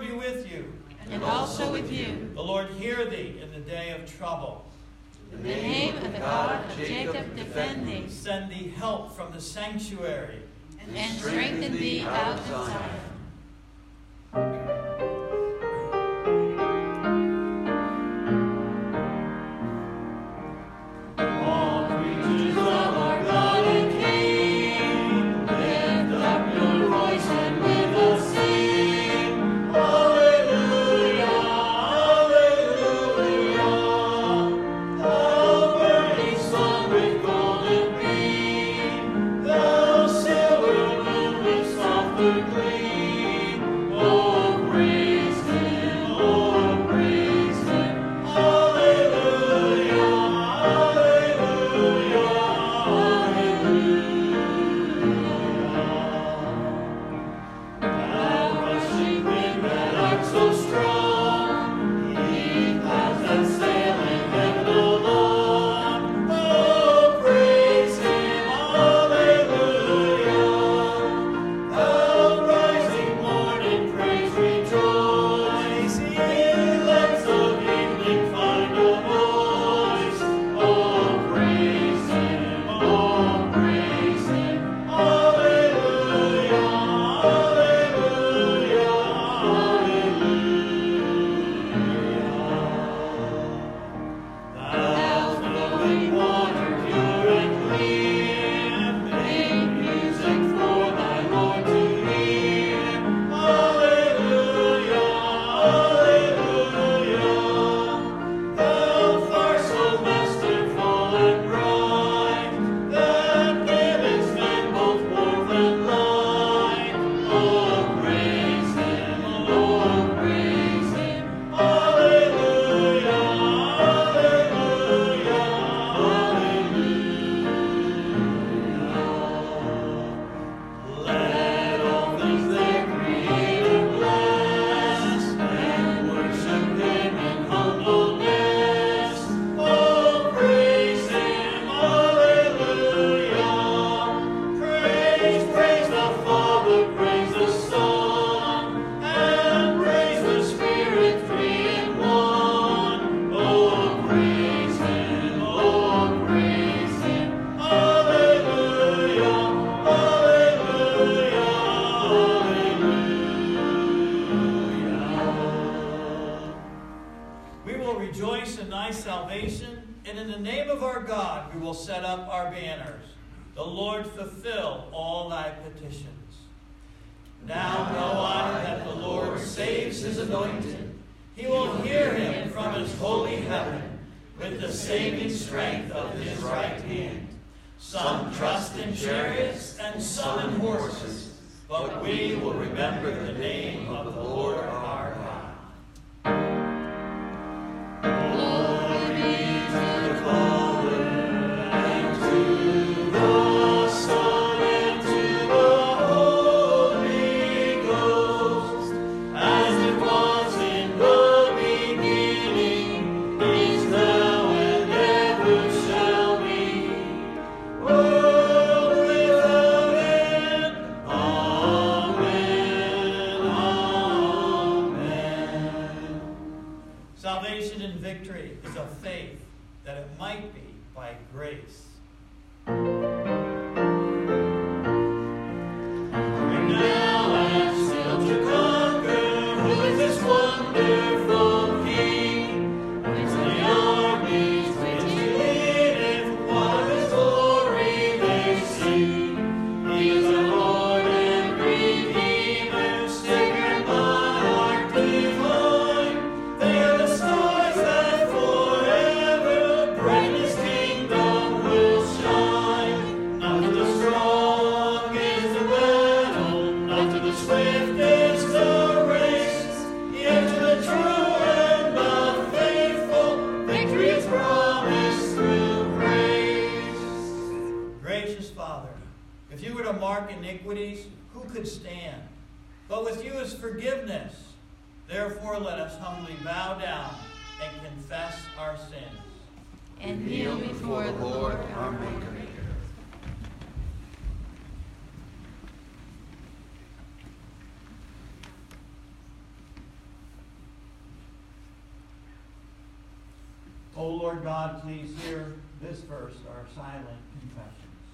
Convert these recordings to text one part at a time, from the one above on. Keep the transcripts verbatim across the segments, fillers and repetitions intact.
be with you. And also with you. The Lord hear thee in the day of trouble. In the name of the God of Jacob defend thee. Send thee help from the sanctuary. And strengthen thee out of Zion. Therefore, let us humbly bow down and confess our sins. And kneel before the Lord our Maker. O Lord God, please hear this verse, our silent confessions.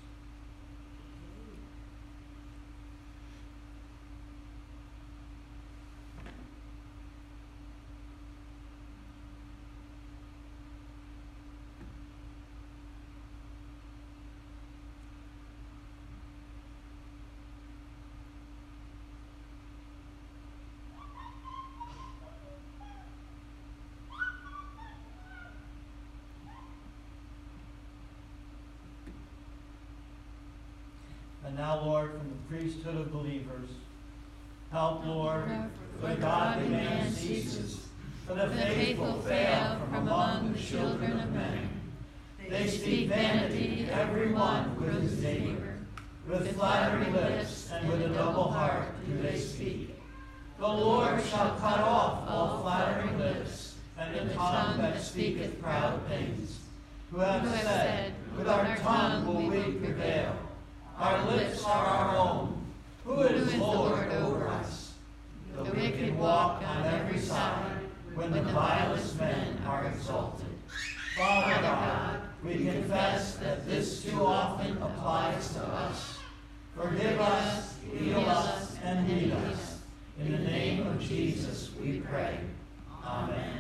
And now, Lord, from the priesthood of believers, help, Lord, for the godly man ceases, for the faithful fail from among the children of men. They speak vanity, every one with his neighbor. With flattering lips and with a double heart do they speak. The Lord shall cut off all flattering lips, and the tongue that speaketh proud things. Who have said, with our tongue will we prevail. Our lips are our own. Who is Lord over us? The wicked walk on every side when the vilest men are exalted. Father God, we confess that this too often applies to us. Forgive us, heal us, and lead us. In the name of Jesus we pray. Amen.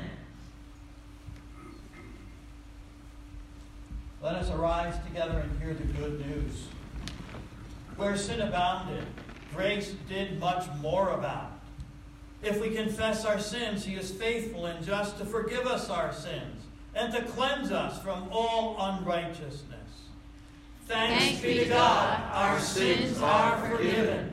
Let us arise together and hear the good news. Where sin abounded, grace did much more abound. If we confess our sins, he is faithful and just to forgive us our sins and to cleanse us from all unrighteousness. Thanks, Thanks be to God, our sins are forgiven.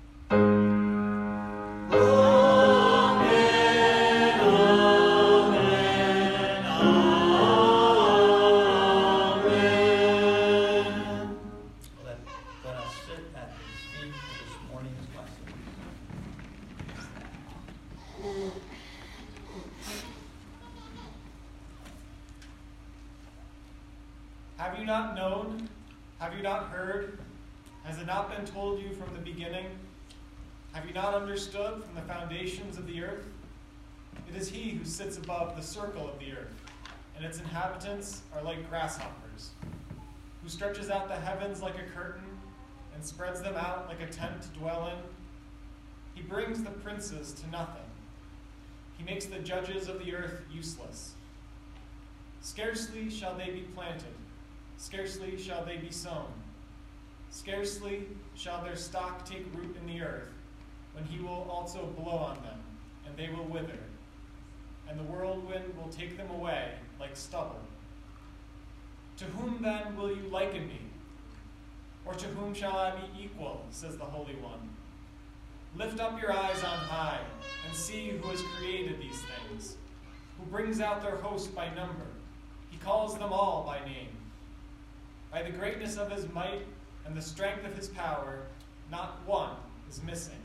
Have you not known? Have you not heard? Has it not been told you from the beginning? Have you not understood from the foundations of the earth? It is he who sits above the circle of the earth, and its inhabitants are like grasshoppers, who stretches out the heavens like a curtain and spreads them out like a tent to dwell in. He brings the princes to nothing. He makes the judges of the earth useless. Scarcely shall they be planted. Scarcely shall they be sown. Scarcely shall their stock take root in the earth, when he will also blow on them, and they will wither, and the whirlwind will take them away like stubble. To whom then will you liken me? Or to whom shall I be equal, says the Holy One. Lift up your eyes on high, and see who has created these things, who brings out their host by number. He calls them all by name. By the greatness of his might and the strength of his power, not one is missing.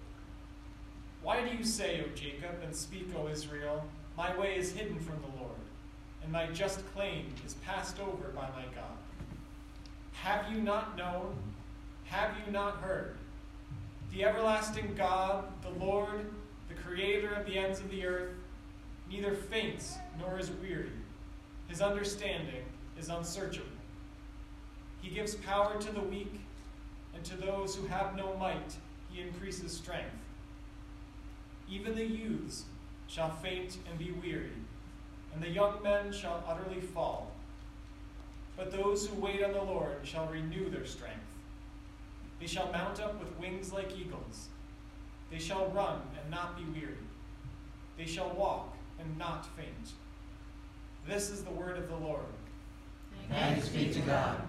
Why do you say, O Jacob, and speak, O Israel, my way is hidden from the Lord, and my just claim is passed over by my God? Have you not known? Have you not heard? The everlasting God, the Lord, the creator of the ends of the earth, neither faints nor is weary. His understanding is unsearchable. He gives power to the weak, and to those who have no might he increases strength. Even the youths shall faint and be weary, and the young men shall utterly fall. But those who wait on the Lord shall renew their strength. They shall mount up with wings like eagles. They shall run and not be weary. They shall walk and not faint. This is the word of the Lord. Thanks be to God.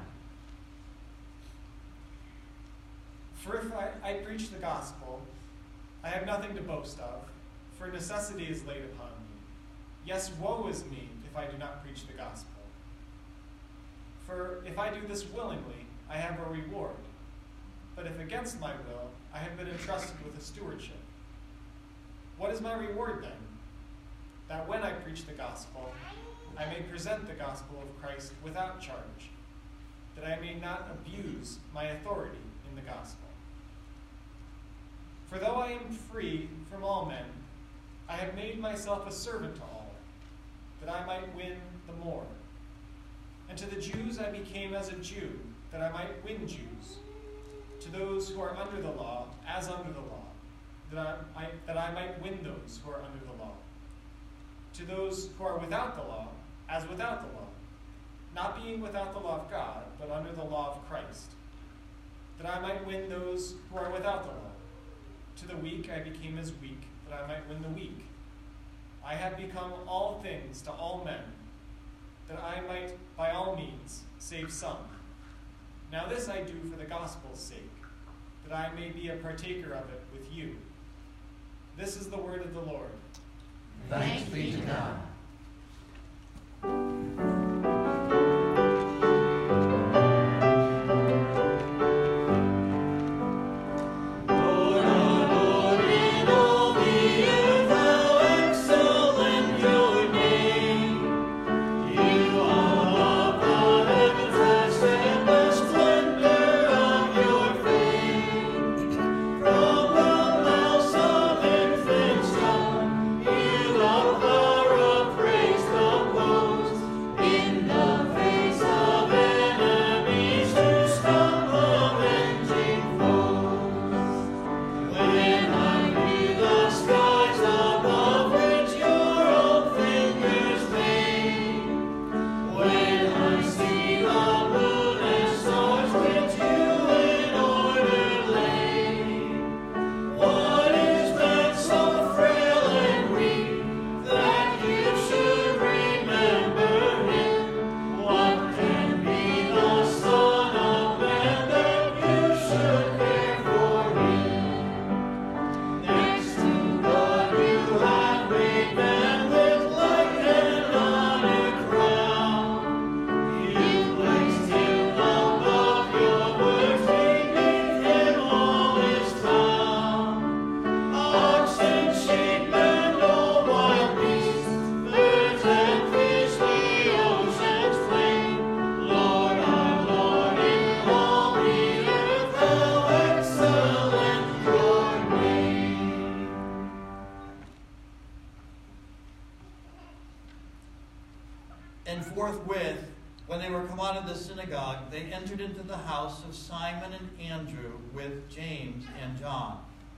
For if I, I preach the gospel, I have nothing to boast of, for necessity is laid upon me. Yes, woe is me if I do not preach the gospel. For if I do this willingly, I have a reward. But if against my will, I have been entrusted with a stewardship. What is my reward then? That when I preach the gospel, I may present the gospel of Christ without charge, that I may not abuse my authority in the gospel. For though I am free from all men, I have made myself a servant to all, that I might win the more. And to the Jews I became as a Jew, that I might win Jews. To those who are under the law, as under the law, that I, might, that I might win those who are under the law. To those who are without the law, as without the law, not being without the law of God, but under the law of Christ, that I might win those who are without the law. To the weak I became as weak, that I might win the weak. I have become all things to all men, that I might by all means save some. Now this I do for the gospel's sake, that I may be a partaker of it with you. This is the word of the Lord. Thanks be to God. And forthwith, when they were come out of the synagogue, they entered into the house of Simon and Andrew with James and John.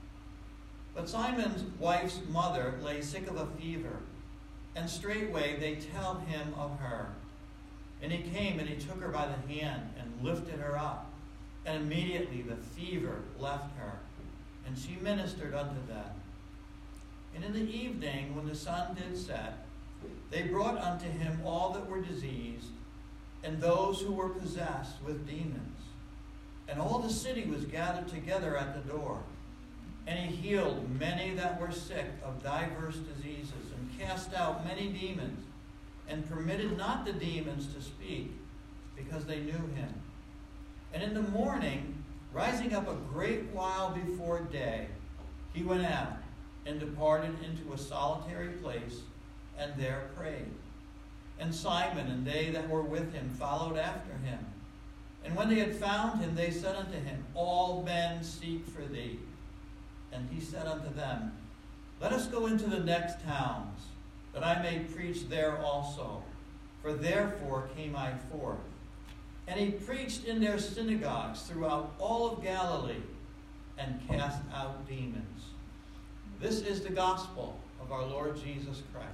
But Simon's wife's mother lay sick of a fever, and straightway they tell him of her. And he came and he took her by the hand and lifted her up. And immediately the fever left her, and she ministered unto them. And in the evening, when the sun did set, they brought unto him all that were diseased, and those who were possessed with demons. And all the city was gathered together at the door. And he healed many that were sick of divers diseases, and cast out many demons, and permitted not the demons to speak, because they knew him. And in the morning, rising up a great while before day, he went out, and departed into a solitary place, and there prayed. And Simon and they that were with him followed after him. And when they had found him, they said unto him, All men seek for thee. And he said unto them, Let us go into the next towns, that I may preach there also. For therefore came I forth. And he preached in their synagogues throughout all of Galilee, and cast out demons. This is the gospel of our Lord Jesus Christ.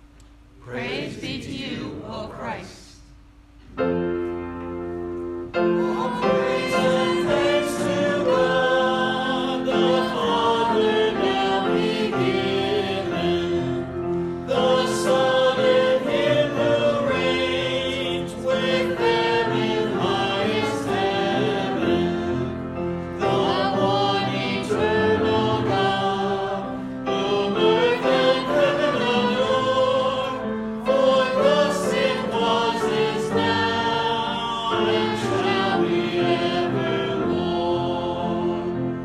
Praise be to you, O Christ. All praise and thanks to God, the Father, now be given. The Son in him who reigns with them in highest heaven. The one eternal God, whom earth and heaven adore. For thus it was, is now, and shall be evermore.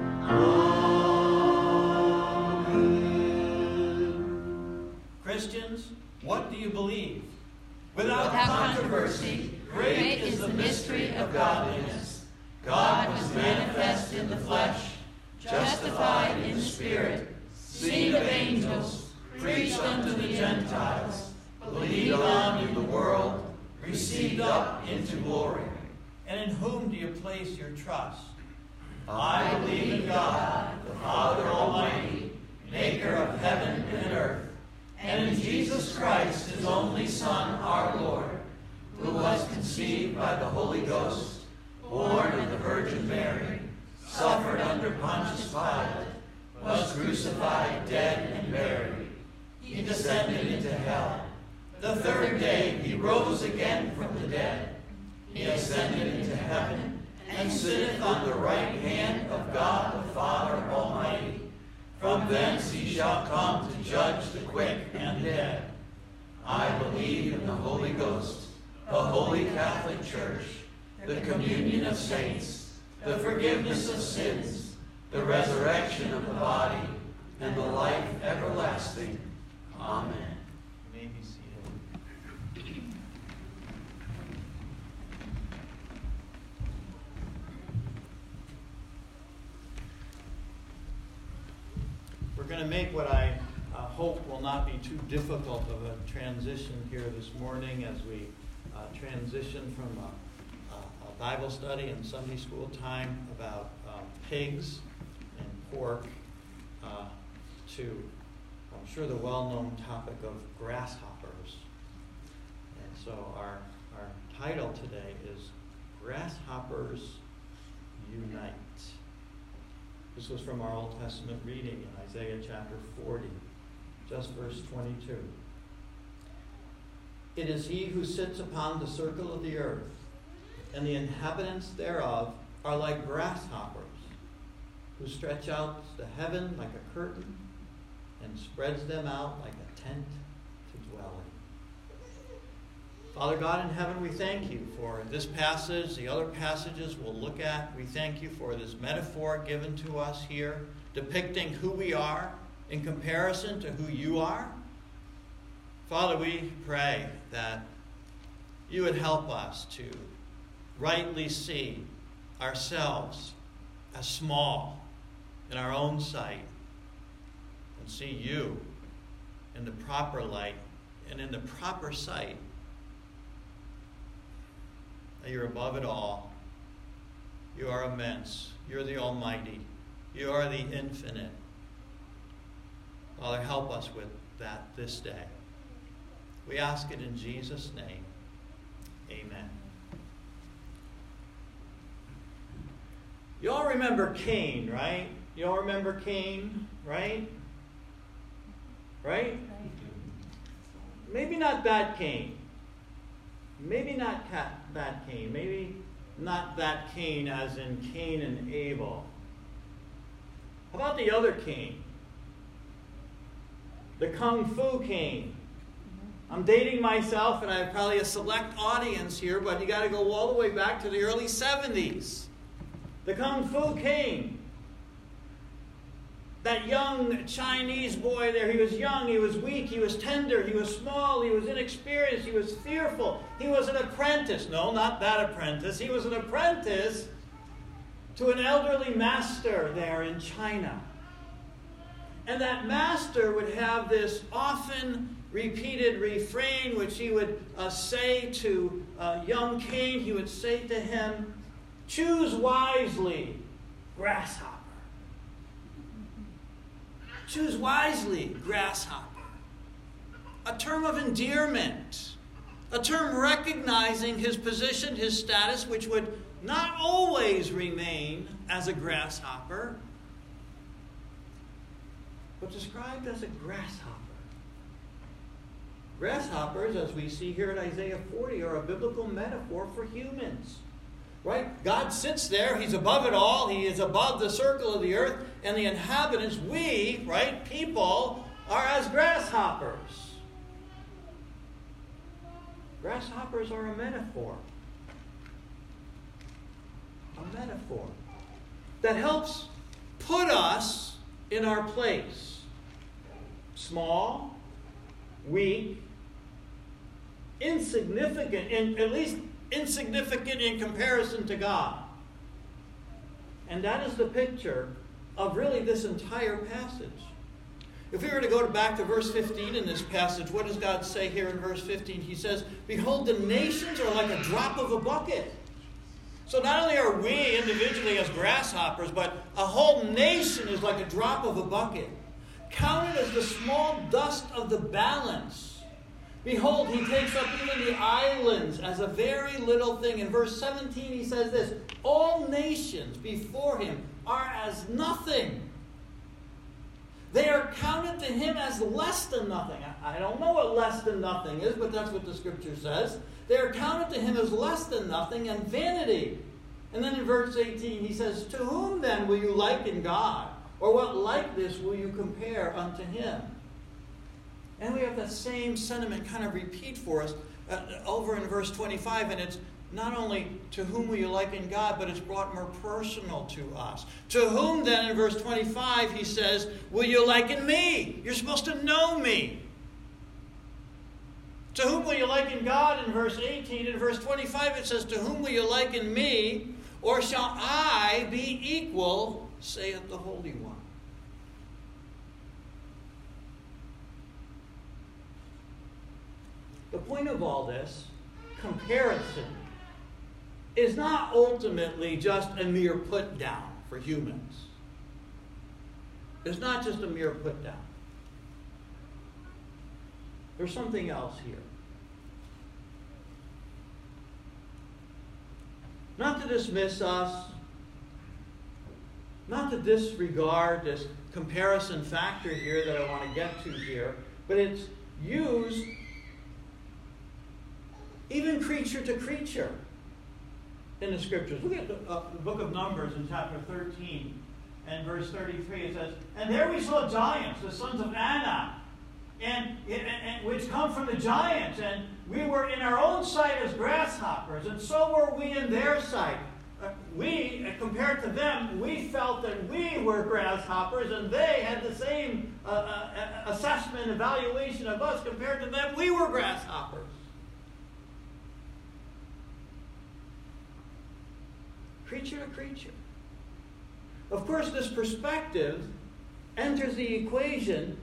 Amen. Christians, what do you believe? Without, Without controversy, great is the mystery of godliness. God was manifest in the flesh, justified in the spirit, seen of angels, preached unto the Gentiles, believed on in the world, received up into glory. And in whom do you place your trust? I believe in God, the Father Almighty, maker of heaven and earth, and in Jesus Christ, his only Son, our Lord, who was conceived by the Holy Ghost, born of the Virgin Mary, suffered under Pontius Pilate, was crucified, dead, and buried. He descended into hell. The third day he rose again from the dead. He ascended into heaven, and sitteth on the right hand of God the Father Almighty. From thence he shall come to judge the quick and the dead. I believe in the Holy Ghost, the Holy Catholic Church, the communion of saints, the forgiveness of sins, the resurrection of the body, and the life everlasting. Amen. You may be seated. We're going to make what I uh, hope will not be too difficult of a transition here this morning as we uh, transition from a, a, a Bible study and Sunday school time about um, pigs and pork uh, to, I'm sure, the well-known topic of grasshoppers. And so our, our title today is Grasshoppers Unite. This was from our Old Testament reading in Isaiah chapter forty, just verse twenty-two. It is he who sits upon the circle of the earth, and the inhabitants thereof are like grasshoppers, who stretch out the heaven like a curtain, and spreads them out like a tent to dwell in. Father God in heaven, we thank you for this passage, the other passages we'll look at. We thank you for this metaphor given to us here, depicting who we are in comparison to who you are. Father, we pray that you would help us to rightly see ourselves as small in our own sight, and see you in the proper light and in the proper sight. That you're above it all. You are immense. You're the Almighty. You are the infinite. Father, help us with that this day. We ask it in Jesus' name. Amen. You all remember Cain, right? You all remember Cain, right? Right? Maybe not that Cain. Maybe not that Cain. Maybe not that Cain as in Cain and Abel. How about the other Cain? The Kung Fu Cain. I'm dating myself, and I have probably a select audience here, but you got to go all the way back to the early seventies. The Kung Fu Cain. That young Chinese boy there, he was young, he was weak, he was tender, he was small, he was inexperienced, he was fearful. He was an apprentice. No, not that apprentice. He was an apprentice to an elderly master there in China. And that master would have this often repeated refrain which he would uh, say to uh, young Cain. He would say to him, "Choose wisely, grasshopper. Choose wisely, grasshopper." A term of endearment. A term recognizing his position, his status, which would not always remain as a grasshopper, but described as a grasshopper. Grasshoppers, as we see here in Isaiah forty, are a biblical metaphor for humans. Right? God sits there. He's above it all. He is above the circle of the earth. And the inhabitants, we, right, people, are as grasshoppers. Grasshoppers are a metaphor. A metaphor that helps put us in our place. Small, weak, insignificant, in, at least insignificant in comparison to God. And that is the picture of really this entire passage. If we were to go back to verse fifteen in this passage, what does God say here in verse fifteen? He says, behold, the nations are like a drop of a bucket. So not only are we individually as grasshoppers, but a whole nation is like a drop of a bucket, counted as the small dust of the balance. Behold, he takes up even the islands as a very little thing. In verse seventeen, he says this, all nations before him are as nothing. They are counted to him as less than nothing. I don't know what less than nothing is, but that's what the scripture says. They are counted to him as less than nothing and vanity. And then in verse eighteen, he says, to whom then will you liken God? Or what likeness will you compare unto him? And we have that same sentiment kind of repeat for us uh, over in verse twenty-five, and it's not only to whom will you liken God, but it's brought more personal to us. To whom then, in verse twenty-five, he says, will you liken me? You're supposed to know me. To whom will you liken God? In verse eighteen. In verse twenty-five, it says, to whom will you liken me? Or shall I be equal, saith the Holy One. The point of all this, comparison, is not ultimately just a mere put down for humans. It's not just a mere put down. There's something else here. Not to dismiss us, not to disregard this comparison factor here that I want to get to here, but it's used even creature to creature in the scriptures. Look at the, uh, the book of Numbers in chapter thirteen and verse thirty-three. It says, and there we saw giants, the sons of Anak, and, and, and which come from the giants, and we were in our own sight as grasshoppers, and so were we in their sight. Uh, we, uh, compared to them, we felt that we were grasshoppers, and they had the same uh, uh, assessment, evaluation of us. Compared to them, we were grasshoppers. Creature to creature. Of course, this perspective enters the equation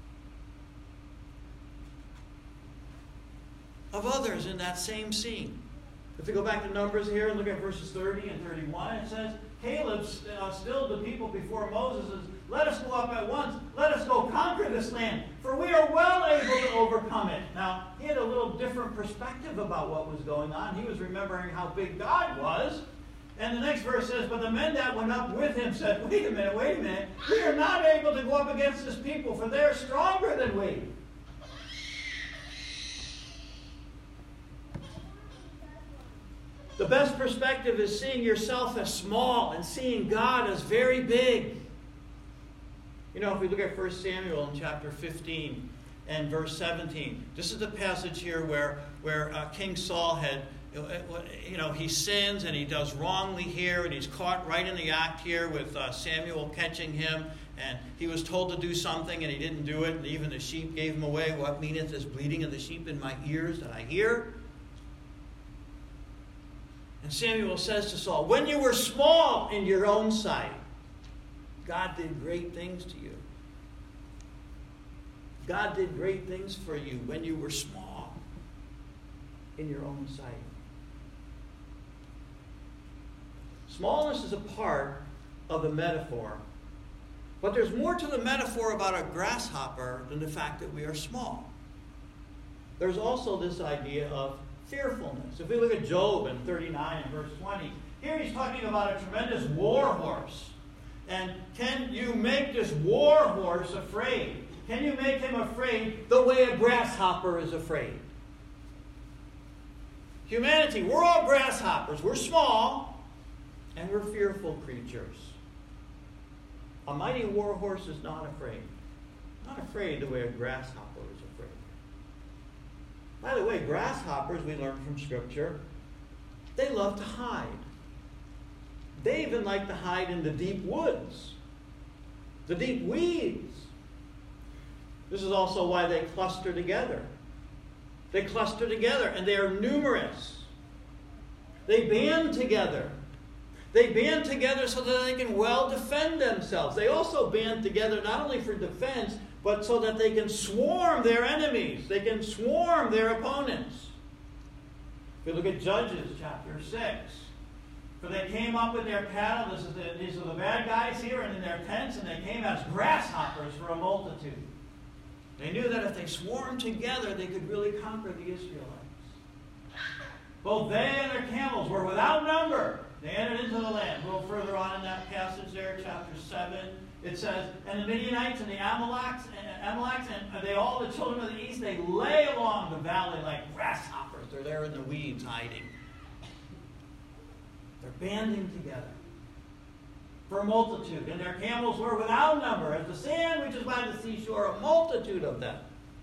of others in that same scene. If we go back to Numbers here and look at verses thirty and thirty-one, it says, Caleb uh, stilled the people before Moses and says, let us go up at once. Let us go conquer this land, for we are well able to overcome it. Now, he had a little different perspective about what was going on. He was remembering how big God was. And the next verse says, but the men that went up with him said, wait a minute, wait a minute. We are not able to go up against this people, for they are stronger than we. The best perspective is seeing yourself as small and seeing God as very big. You know, if we look at First Samuel in chapter fifteen and verse seventeen, this is the passage here where, where uh, King Saul had, you know, he sins and he does wrongly here, and he's caught right in the act here with uh, Samuel catching him, and he was told to do something and he didn't do it, and even the sheep gave him away. What meaneth this bleating of the sheep in my ears that I hear? And Samuel says to Saul, when you were small in your own sight, God did great things to you. God did great things for you when you were small in your own sight. Smallness is a part of the metaphor, but there's more to the metaphor about a grasshopper than the fact that we are small. There's also this idea of fearfulness. If we look at Job in thirty-nine and verse twenty, here he's talking about a tremendous war horse. And can you make this war horse afraid? Can you make him afraid the way a grasshopper is afraid? Humanity, we're all grasshoppers. We're small, and we're fearful creatures. A mighty war horse is not afraid. Not afraid the way a grasshopper is afraid. By the way, grasshoppers, we learn from Scripture, they love to hide. They even like to hide in the deep woods, the deep weeds. This is also why they cluster together. They cluster together, and they are numerous. They band together. They band together so that they can well defend themselves. They also band together not only for defense, but so that they can swarm their enemies. They can swarm their opponents. If you look at Judges chapter six, for they came up with their cattle, this is the, these are the bad guys here, and in their tents, and they came as grasshoppers for a multitude. They knew that if they swarmed together, they could really conquer the Israelites. Both they and their camels were without number. They entered into the land. A little further on in that passage there, chapter seven, it says, and the Midianites and the Amalekites, and, Amalekites, and they all the children of the east, they lay along the valley like grasshoppers. They're there in the weeds hiding. They're banding together for a multitude. And their camels were without number, as the sand which is by the seashore, a multitude of them.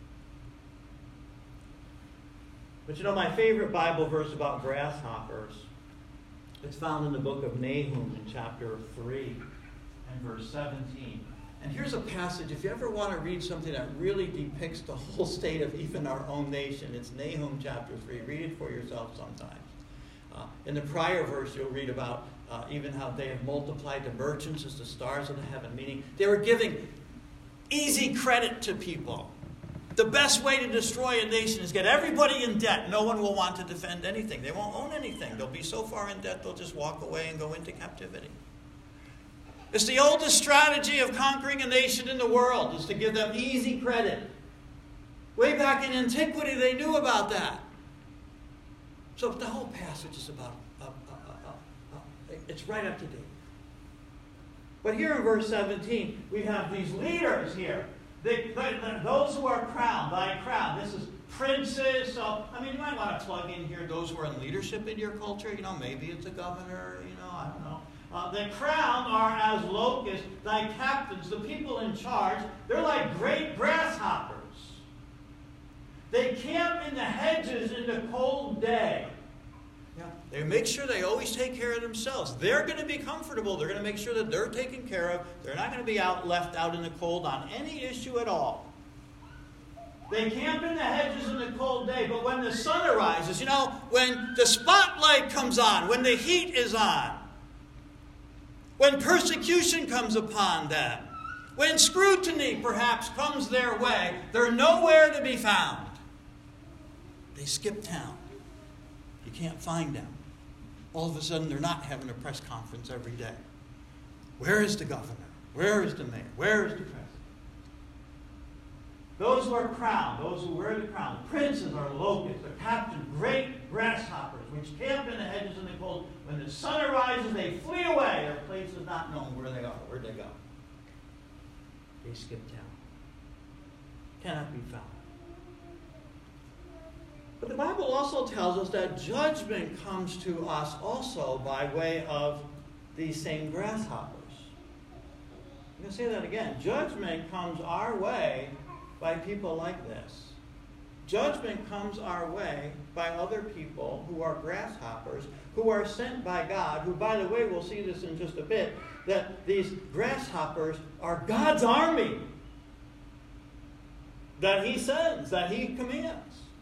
But you know, my favorite Bible verse about grasshoppers, it's found in the book of Nahum in chapter three and verse seventeen. And here's a passage, if you ever want to read something that really depicts the whole state of even our own nation, it's Nahum chapter three. Read it for yourself sometime. Uh, in the prior verse, you'll read about uh, even how they have multiplied the merchants as the stars of the heaven, meaning they were giving easy credit to people. The best way to destroy a nation is get everybody in debt. No one will want to defend anything. They won't own anything. They'll be so far in debt, they'll just walk away and go into captivity. It's the oldest strategy of conquering a nation in the world, is to give them easy credit. Way back in antiquity, they knew about that. So the whole passage is about, uh, uh, uh, uh, it's right up to date. But here in verse seventeen, we have these leaders here. They, they, those who are crowned, thy crown. This is princes. So, I mean, you might want to plug in here those who are in leadership in your culture. You know, maybe it's a governor, you know, I don't know. Uh, the crown are as locusts, thy captains, the people in charge. They're like great grasshoppers. They camp in the hedges in the cold day. Yeah. They make sure they always take care of themselves. They're going to be comfortable. They're going to make sure that they're taken care of. They're not going to be out left out in the cold on any issue at all. They camp in the hedges in the cold day, but when the sun arises, you know, when the spotlight comes on, when the heat is on, when persecution comes upon them, when scrutiny perhaps comes their way, they're nowhere to be found. They skip town. You can't find them. All of a sudden, they're not having a press conference every day. Where is the governor? Where is the mayor? Where is the president? Those who are crowned, those who wear the crown, the princes are locusts, the captains, great grasshoppers, which camp in the hedges in the cold. When the sun arises, they flee away. Their place is not known where they are. Where'd they go? They skip town. Cannot be found. But the Bible also tells us that judgment comes to us also by way of these same grasshoppers. I'm going to say that again. Judgment comes our way by people like this. Judgment comes our way by other people who are grasshoppers, who are sent by God, who, by the way, we'll see this in just a bit, that these grasshoppers are God's army that He sends, that He commands.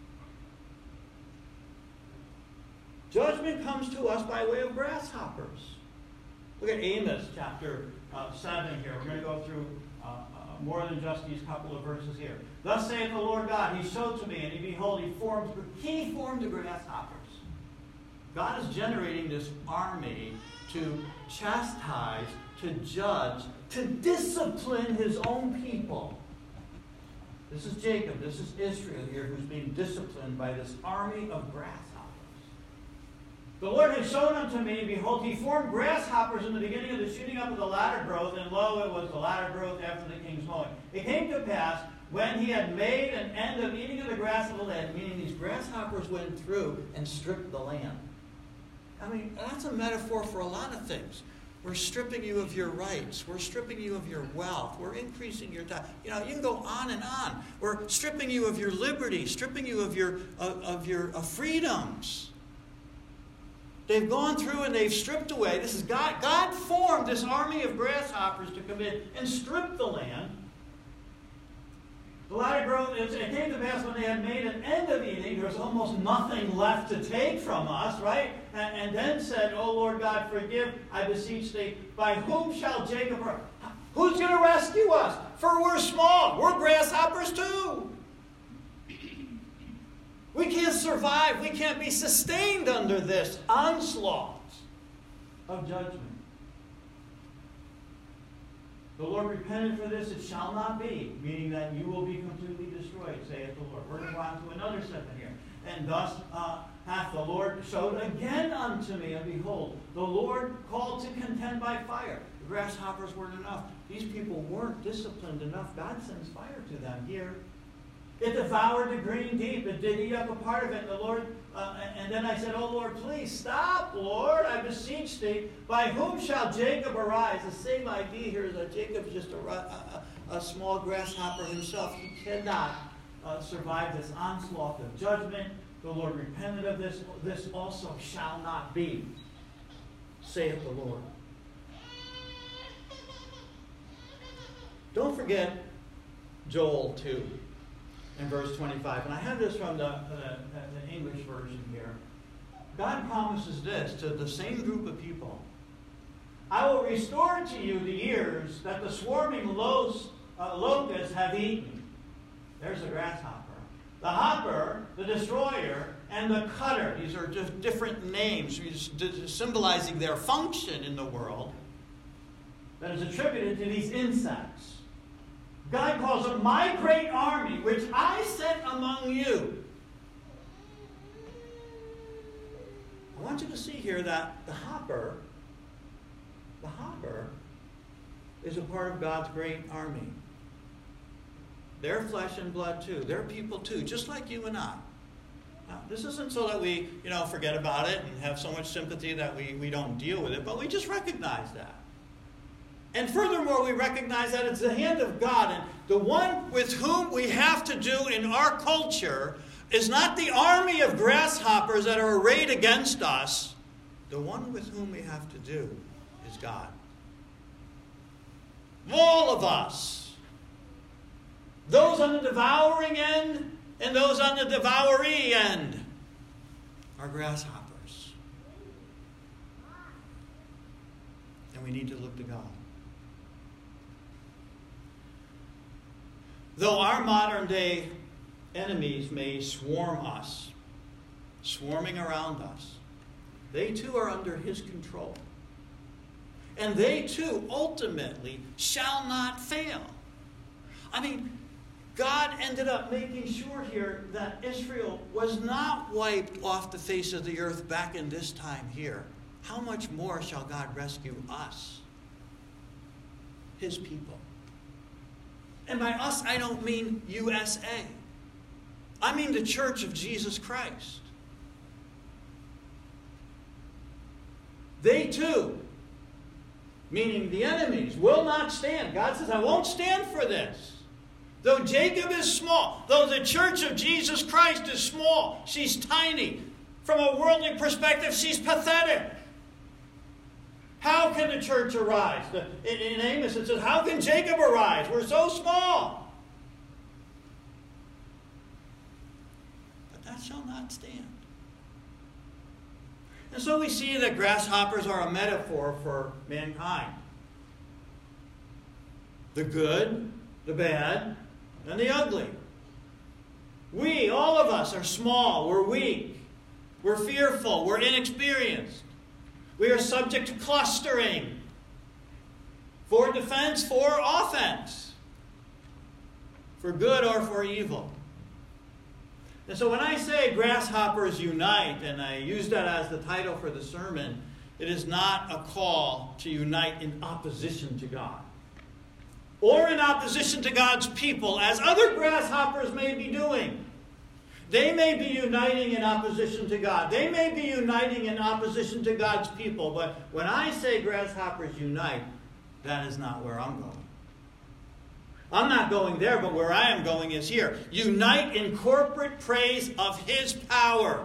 Judgment comes to us by way of grasshoppers. Look at Amos chapter uh, seven here. We're going to go through uh, uh, more than just these couple of verses here. Thus saith the Lord God, He showed to me, and behold, He formed, He formed the grasshoppers. God is generating this army to chastise, to judge, to discipline His own people. This is Jacob, this is Israel here, who's being disciplined by this army of grasshoppers. The Lord had shown unto me, behold, He formed grasshoppers in the beginning of the shooting up of the latter growth, and lo, it was the latter growth after the king's mowing. It came to pass, when He had made an end of eating of the grass of the land, meaning these grasshoppers went through and stripped the land. I mean, that's a metaphor for a lot of things. We're stripping you of your rights. We're stripping you of your wealth. We're increasing your time. You know, you can go on and on. We're stripping you of your liberty, stripping you of your, of, of your of freedoms. They've gone through and they've stripped away. This is God. God formed this army of grasshoppers to come in and strip the land. The latter growth, it came to pass when they had made an end of eating, there was almost nothing left to take from us, right? And, and then said, O Lord God, forgive, I beseech thee, by whom shall Jacob... Who's going to rescue us? For we're small. We're grasshoppers too. We can't survive. We can't be sustained under this onslaught of judgment. The Lord repented for this, it shall not be, meaning that you will be completely destroyed, saith the Lord. We're going to go on to another section here. And thus uh, hath the Lord showed again unto me, and behold, the Lord called to contend by fire. The grasshoppers weren't enough. These people weren't disciplined enough. God sends fire to them here. It devoured the green deep. It did eat up a part of it. And the Lord, uh, and then I said, "Oh Lord, please stop, Lord, I beseech thee. By whom shall Jacob arise?" The same idea here is that Jacob is just a, a, a small grasshopper himself. He cannot uh, survive this onslaught of judgment. The Lord repented of this. This also shall not be, saith the Lord. Don't forget Joel two. In verse twenty-five, and I have this from the, the, the English version here. God promises this to the same group of people. "I will restore to you the years that the swarming lo- uh, locusts have eaten." There's the grasshopper. The hopper, the destroyer, and the cutter. These are just different names symbolizing their function in the world that is attributed to these insects. God calls them my great army, which I sent among you. I want you to see here that the hopper, the hopper is a part of God's great army. They're flesh and blood too. They're people too, just like you and I. Now, this isn't so that we, you know, forget about it and have so much sympathy that we, we don't deal with it, but we just recognize that. And furthermore, we recognize that it's the hand of God. And the one with whom we have to do in our culture is not the army of grasshoppers that are arrayed against us. The one with whom we have to do is God. All of us. Those on the devouring end and those on the devouree end are grasshoppers. And we need to look to God. Though our modern day enemies may swarm us, swarming around us, they too are under his control. And they too ultimately shall not fail. I mean, God ended up making sure here that Israel was not wiped off the face of the earth back in this time here. How much more shall God rescue us, his people? And by us, I don't mean U S A. I mean the Church of Jesus Christ. They too, meaning the enemies, will not stand. God says, I won't stand for this. Though Jacob is small, though the Church of Jesus Christ is small, she's tiny. From a worldly perspective, she's pathetic. How can the church arise? In, in Amos it says, how can Jacob arise? We're so small. But that shall not stand. And so we see that grasshoppers are a metaphor for mankind. The good, the bad, and the ugly. We, all of us, are small. We're weak. We're fearful. We're inexperienced. We are subject to clustering. For defense, for offense. For good or for evil. And so when I say grasshoppers unite, and I use that as the title for the sermon, it is not a call to unite in opposition to God. Or in opposition to God's people, as other grasshoppers may be doing. They may be uniting in opposition to God. They may be uniting in opposition to God's people. But when I say grasshoppers unite, that is not where I'm going. I'm not going there, but where I am going is here. Unite in corporate praise of his power.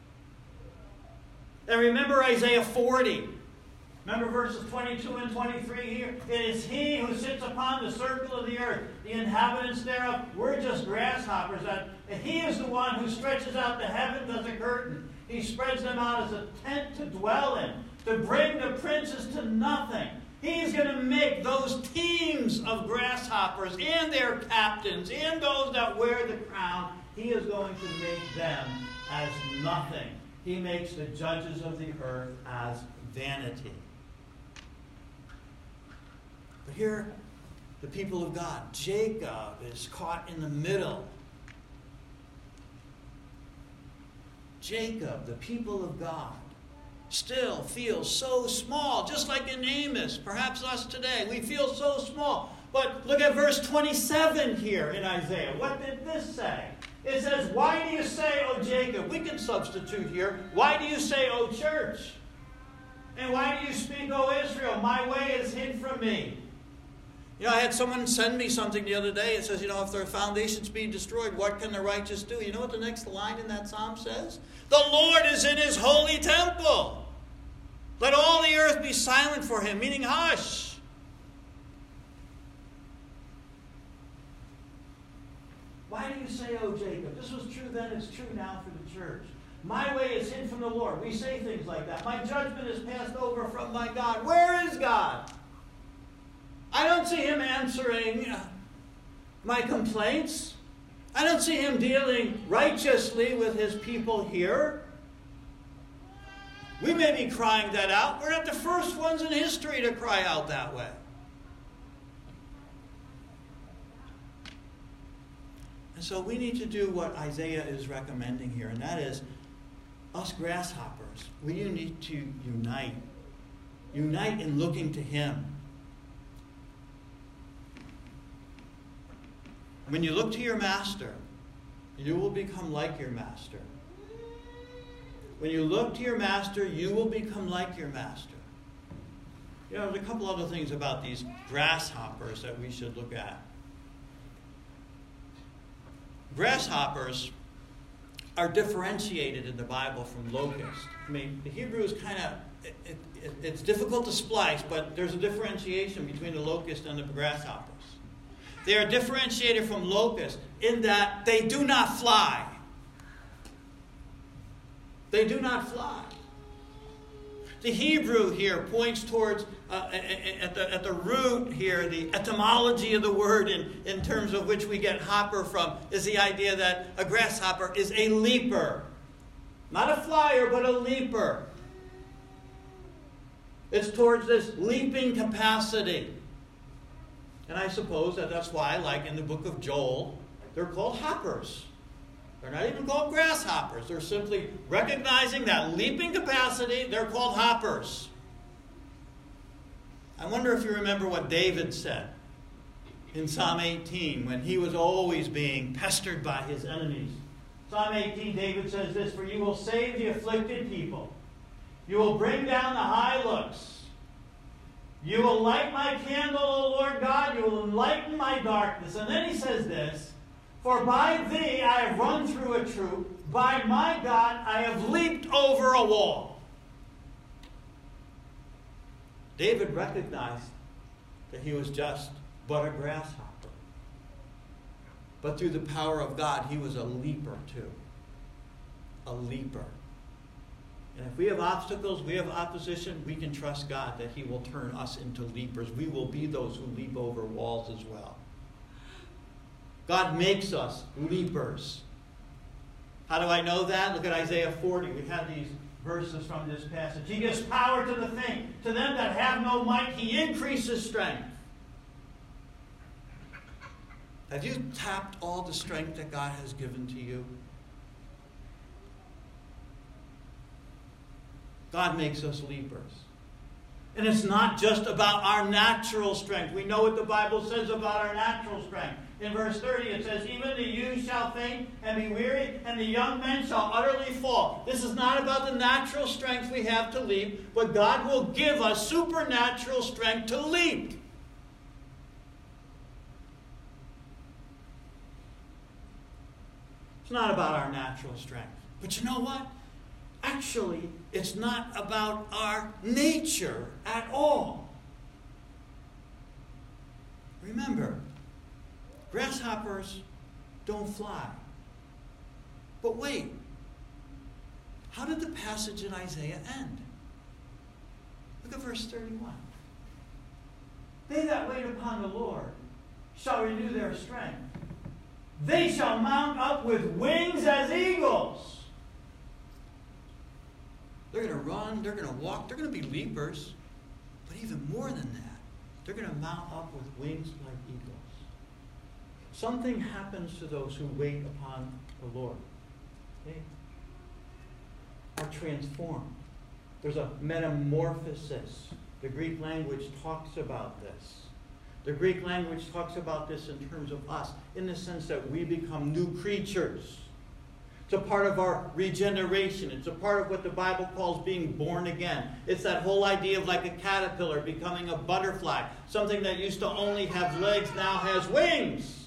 And remember Isaiah forty. Remember verses twenty-two and twenty-three here? It is he who sits upon the circle of the earth, the inhabitants thereof. We're just grasshoppers. That he is the one who stretches out the heavens as a curtain. He spreads them out as a tent to dwell in, to bring the princes to nothing. He's going to make those teams of grasshoppers and their captains and those that wear the crown, he is going to make them as nothing. He makes the judges of the earth as vanity. But here, the people of God, Jacob is caught in the middle. Jacob, the people of God, still feels so small, just like in Amos, perhaps us today. We feel so small. But look at verse twenty-seven here in Isaiah. What did this say? It says, why do you say, O Jacob? We can substitute here. Why do you say, O church? And why do you speak, O Israel? My way is hid from me. You know, I had someone send me something the other day. It says, you know, if their foundations be destroyed, what can the righteous do? You know what the next line in that psalm says? The Lord is in his holy temple. Let all the earth be silent for him, meaning hush. Why do you say, O Jacob? This was true then, it's true now for the church. My way is hid from the Lord. We say things like that. My judgment is passed over from my God. Where is God? I don't see him answering my complaints. I don't see him dealing righteously with his people here. We may be crying that out. We're not the first ones in history to cry out that way. And so we need to do what Isaiah is recommending here, and that is, us grasshoppers, we need to unite. Unite in looking to him. When you look to your master, you will become like your master. When you look to your master, you will become like your master. You know, there's a couple other things about these grasshoppers that we should look at. Grasshoppers are differentiated in the Bible from locusts. I mean, the Hebrew is kind of, it, it, it's difficult to splice, but there's a differentiation between the locust and the grasshoppers. They are differentiated from locusts in that they do not fly. They do not fly. The Hebrew here points towards, uh, at, the, at the root here, the etymology of the word in, in terms of which we get hopper from, is the idea that a grasshopper is a leaper. Not a flyer, but a leaper. It's towards this leaping capacity. And I suppose that that's why, like in the book of Joel, they're called hoppers. They're not even called grasshoppers. They're simply recognizing that leaping capacity. They're called hoppers. I wonder if you remember what David said in Psalm eighteen when he was always being pestered by his enemies. Psalm eighteen, David says this, "For you will save the afflicted people. You will bring down the high looks. You will light my candle, O Lord God. You will enlighten my darkness." And then he says this, "For by thee I have run through a troop. By my God I have leaped over a wall." David recognized that he was just but a grasshopper. But through the power of God, he was a leaper too. A leaper. And if we have obstacles, we have opposition, we can trust God that he will turn us into leapers. We will be those who leap over walls as well. God makes us leapers. How do I know that? Look at Isaiah forty. We have these verses from this passage. He gives power to the faint. To them that have no might, he increases strength. Have you tapped all the strength that God has given to you? God makes us leapers. And it's not just about our natural strength. We know what the Bible says about our natural strength. In verse thirty it says, "Even the youth shall faint and be weary, and the young men shall utterly fall." This is not about the natural strength we have to leap, but God will give us supernatural strength to leap. It's not about our natural strength. But you know what? Actually, it's not about our nature at all. Remember, grasshoppers don't fly. But wait, how did the passage in Isaiah end? Look at verse thirty-one. They that wait upon the Lord shall renew their strength. They shall mount up with wings as eagles. They're going to run, they're going to walk, they're going to be leapers. But even more than that, they're going to mount up with wings like eagles. Something happens to those who wait upon the Lord. They are transformed. There's a metamorphosis. The Greek language talks about this. The Greek language talks about this in terms of us, in the sense that we become new creatures. It's a part of our regeneration. It's a part of what the Bible calls being born again. It's that whole idea of like a caterpillar becoming a butterfly. Something that used to only have legs now has wings.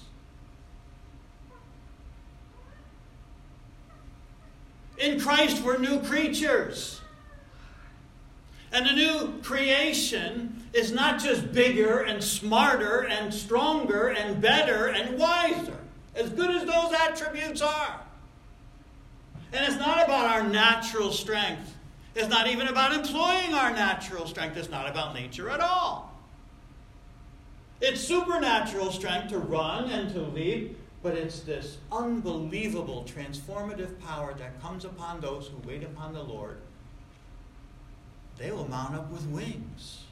In Christ, we're new creatures. And the new creation is not just bigger and smarter and stronger and better and wiser, as good as those attributes are. And it's not about our natural strength. It's not even about employing our natural strength. It's not about nature at all. It's supernatural strength to run and to leap, but it's this unbelievable transformative power that comes upon those who wait upon the Lord. They will mount up with wings.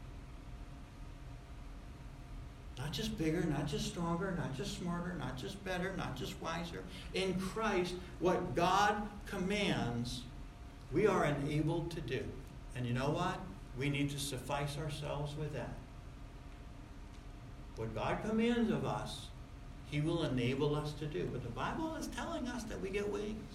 Not just bigger, not just stronger, not just smarter, not just better, not just wiser. In Christ, what God commands, we are enabled to do. And you know what? We need to suffice ourselves with that. What God commands of us, He will enable us to do. But the Bible is telling us that we get wings.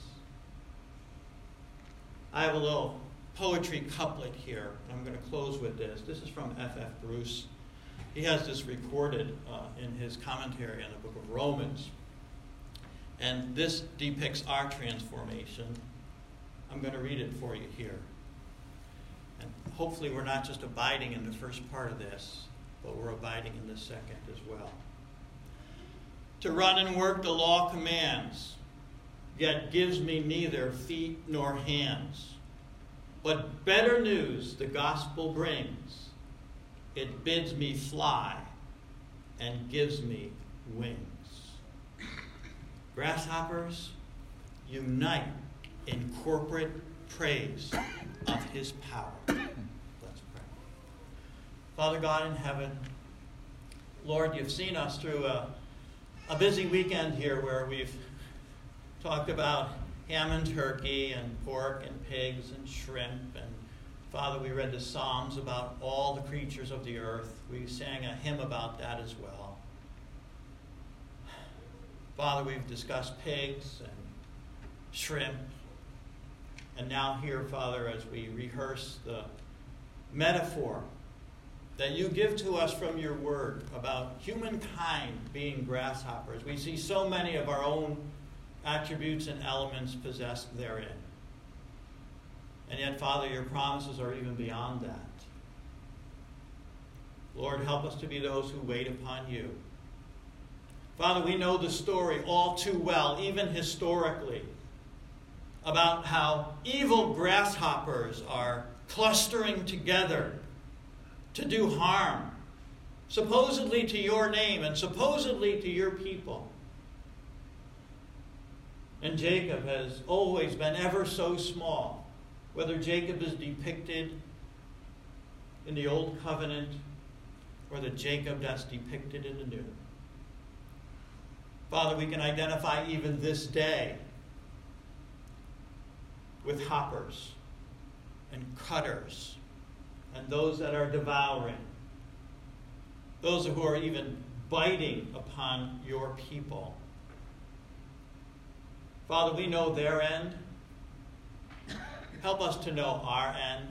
I have a little poetry couplet here. I'm going to close with this. This is from F F Bruce. He has this recorded uh, in his commentary on the book of Romans. And this depicts our transformation. I'm going to read it for you here. And hopefully we're not just abiding in the first part of this, but we're abiding in the second as well. To run and work the law commands, yet gives me neither feet nor hands. But better news the gospel brings. It bids me fly and gives me wings. Grasshoppers, unite in corporate praise of His power. Let's pray. Father God in heaven, Lord, You've seen us through a, a busy weekend here where we've talked about ham and turkey and pork and pigs and shrimp. And Father, we read the Psalms about all the creatures of the earth. We sang a hymn about that as well. Father, we've discussed pigs and shrimp. And now here, Father, as we rehearse the metaphor that You give to us from Your word about humankind being grasshoppers, we see so many of our own attributes and elements possessed therein. And yet, Father, Your promises are even beyond that. Lord, help us to be those who wait upon You. Father, we know the story all too well, even historically, about how evil grasshoppers are clustering together to do harm, supposedly to Your name and supposedly to Your people. And Jacob has always been ever so small. Whether Jacob is depicted in the Old Covenant or the Jacob that's depicted in the New. Father, we can identify even this day with hoppers and cutters and those that are devouring, those who are even biting upon Your people. Father, we know their end. Help us to know our end.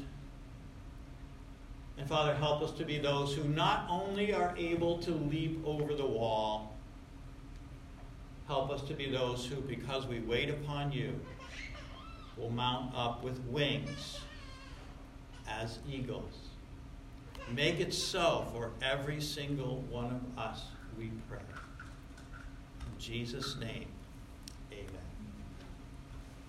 And Father, help us to be those who not only are able to leap over the wall, help us to be those who, because we wait upon You, will mount up with wings as eagles. Make it so for every single one of us, we pray. In Jesus' name, amen.